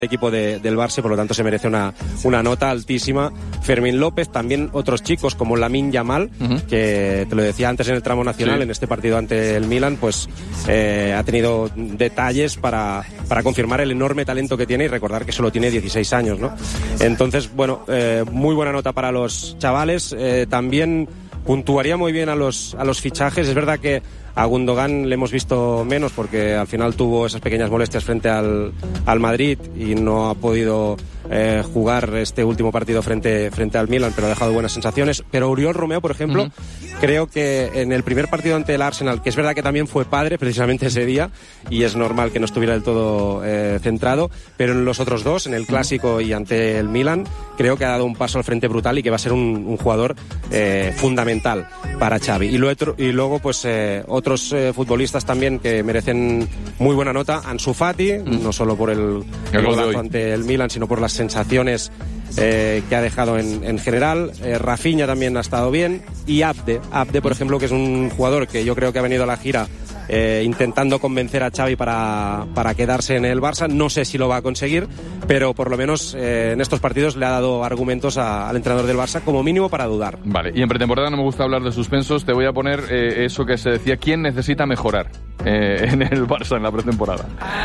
equipo del Barça, por lo tanto se merece una nota altísima. Fermín López, también otros chicos como Lamine Yamal, que te lo decía antes en el tramo nacional, en este partido ante el Milan, pues ha tenido detalles para confirmar el enorme talento que tiene y recordar que solo tiene 16 años, ¿no? Entonces, bueno, muy buena nota para los chavales. También puntuaría muy bien a los fichajes. Es verdad que a Gundogan le hemos visto menos porque al final tuvo esas pequeñas molestias frente al Madrid y no ha podido jugar este último partido frente al Milan, pero ha dejado buenas sensaciones. Pero Oriol Romeo, por ejemplo, creo que en el primer partido ante el Arsenal, que es verdad que también fue padre precisamente ese día y es normal que no estuviera del todo centrado, pero en los otros dos, en el Clásico y ante el Milan, creo que ha dado un paso al frente brutal y que va a ser un jugador fundamental para Xavi. Y luego pues otros futbolistas también que merecen muy buena nota. Ansu Fati, no solo por el golazo ante el Milan, sino por las sensaciones que ha dejado en general. Rafinha también ha estado bien. Y Abde, por ejemplo, que es un jugador que yo creo que ha venido a la gira intentando convencer a Xavi para quedarse en el Barça. No sé si lo va a conseguir, pero por lo menos en estos partidos le ha dado argumentos al entrenador del Barça, como mínimo para dudar. Vale, y en pretemporada no me gusta hablar de suspensos. Te voy a poner eso que se decía, ¿quién necesita mejorar en el Barça en la pretemporada?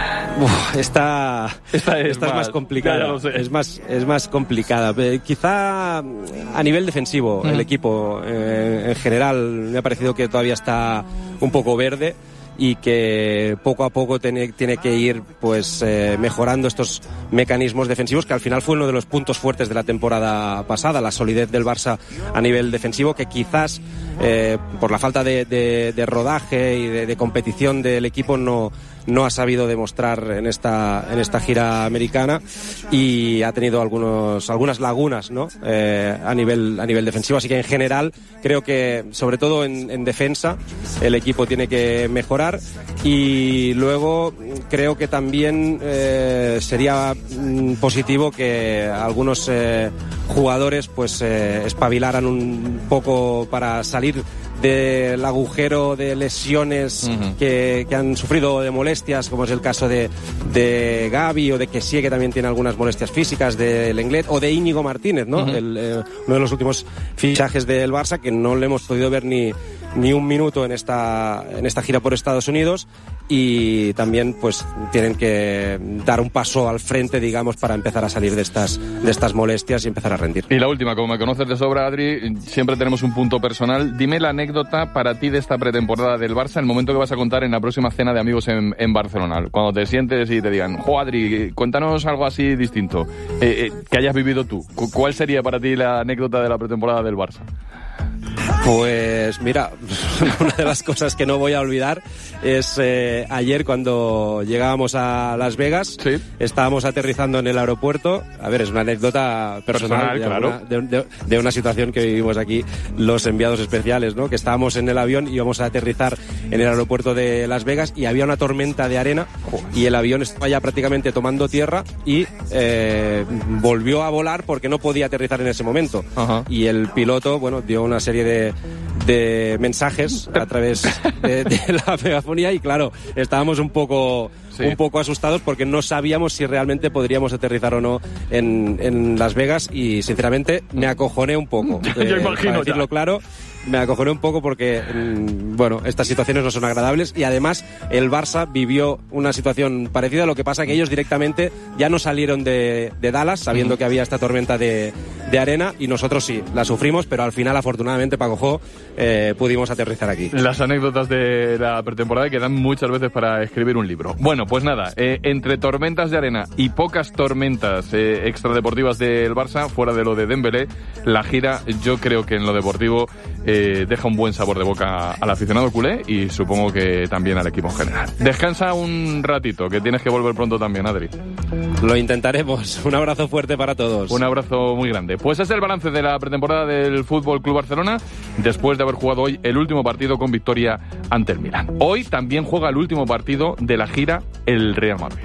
Esta es más complicada. Es más complicada. Quizá a nivel defensivo el equipo en general me ha parecido que todavía está un poco verde y que poco a poco tiene que ir pues mejorando estos mecanismos defensivos, que al final fue uno de los puntos fuertes de la temporada pasada, la solidez del Barça a nivel defensivo, que quizás por la falta de rodaje y de competición del equipo no ha sabido demostrar en esta gira americana y ha tenido algunas lagunas, ¿no? a nivel defensivo. Así que en general creo que sobre todo en defensa el equipo tiene que mejorar, y luego creo que también sería positivo que algunos jugadores pues espabilaran un poco para salir del agujero de lesiones que han sufrido, de molestias, como es el caso de Gavi o de Kessie, que también tiene algunas molestias físicas, de Lenglet o de Íñigo Martínez, ¿no? Uno de los últimos fichajes del Barça, que no le hemos podido ver ni un minuto en esta gira por Estados Unidos, y también pues tienen que dar un paso al frente, digamos, para empezar a salir de estas molestias y empezar a rendir. Y la última, como me conoces de sobra, Adri, siempre tenemos un punto personal. Dime la anécdota para ti de esta pretemporada del Barça, el momento que vas a contar en la próxima cena de amigos en Barcelona, cuando te sientes y te digan, Adri, cuéntanos algo así distinto, que hayas vivido tú. ¿Cuál sería para ti la anécdota de la pretemporada del Barça? Pues mira, una de las cosas que no voy a olvidar es ayer cuando llegábamos a Las Vegas, estábamos aterrizando en el aeropuerto. A ver, es una anécdota personal claro, de una situación que vivimos aquí los enviados especiales, ¿no? Que estábamos en el avión y íbamos a aterrizar en el aeropuerto de Las Vegas y había una tormenta de arena y el avión estaba ya prácticamente tomando tierra y volvió a volar porque no podía aterrizar en ese momento. Y el piloto, bueno, dio una serie de mensajes a través de la megafonía y claro, estábamos un poco asustados porque no sabíamos si realmente podríamos aterrizar o no en Las Vegas, y sinceramente me acojoné un poco. Yo imagino, para decirlo claro, me acojoné un poco porque, bueno, estas situaciones no son agradables, y además el Barça vivió una situación parecida. Lo que pasa que ellos directamente ya no salieron de Dallas sabiendo que había esta tormenta de arena, y nosotros sí, la sufrimos, pero al final, afortunadamente, Paco Jo, pudimos aterrizar aquí. Las anécdotas de la pretemporada que dan muchas veces para escribir un libro. Bueno, pues nada, entre tormentas de arena y pocas tormentas extradeportivas del Barça, fuera de lo de Dembélé, la gira, yo creo que en lo deportivo deja un buen sabor de boca al aficionado culé y supongo que también al equipo en general. Descansa un ratito, que tienes que volver pronto también, Adri. Lo intentaremos. Un abrazo fuerte para todos. Un abrazo muy grande. Pues es el balance de la pretemporada del Fútbol Club Barcelona, después de haber jugado hoy el último partido con victoria ante el Milan. Hoy también juega el último partido de la gira el Real Madrid.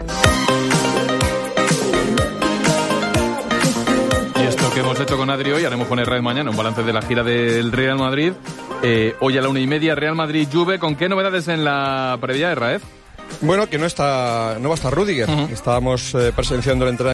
Y esto que hemos hecho con Adri hoy, haremos con Israel mañana un balance de la gira del Real Madrid. Hoy a la 1:30, Real Madrid-Juve. ¿Con qué novedades en la previa, Israel? Bueno, que no va a estar Rüdiger. Estábamos presenciando el entrenamiento